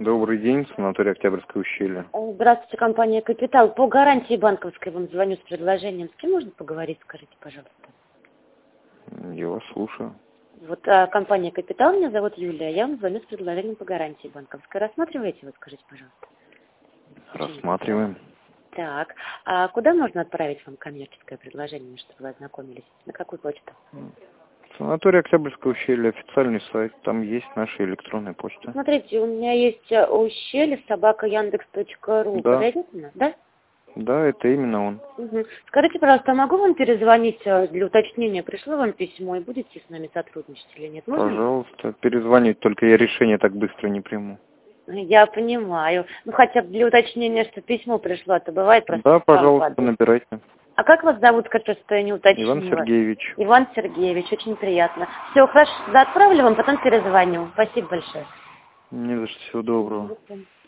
Добрый день, санаторий Октябрьское ущелье. Здравствуйте, компания «Капитал». По гарантии банковской вам звоню с предложением. С кем можно поговорить, скажите, пожалуйста? Я вас слушаю. Вот компания «Капитал», меня зовут Юлия, я вам звоню с предложением по гарантии банковской. Рассматриваете вы, скажите, пожалуйста? Рассматриваем. Так, а куда можно отправить вам коммерческое предложение, чтобы вы ознакомились? На какую почту? Санаторий Октябрьское ущелье, официальный сайт, там есть наша электронная почта. Смотрите, у меня есть ущелье @yandex.ru. Да. Подойдет, да? Да, это именно он. Угу. Скажите, пожалуйста, могу вам перезвонить для уточнения? Пришло вам письмо и будете с нами сотрудничать или нет? Можно? Пожалуйста, перезвонить, только я решение так быстро не приму. Я понимаю. Ну, хотя бы для уточнения, что письмо пришло, это бывает просто. Да, пожалуйста, набирайте. А как вас зовут, скажите, что я не уточнила? Иван Сергеевич. Иван Сергеевич, очень приятно. Все, хорошо, отправлю вам, потом перезвоню. Спасибо большое. Не за что, всего доброго.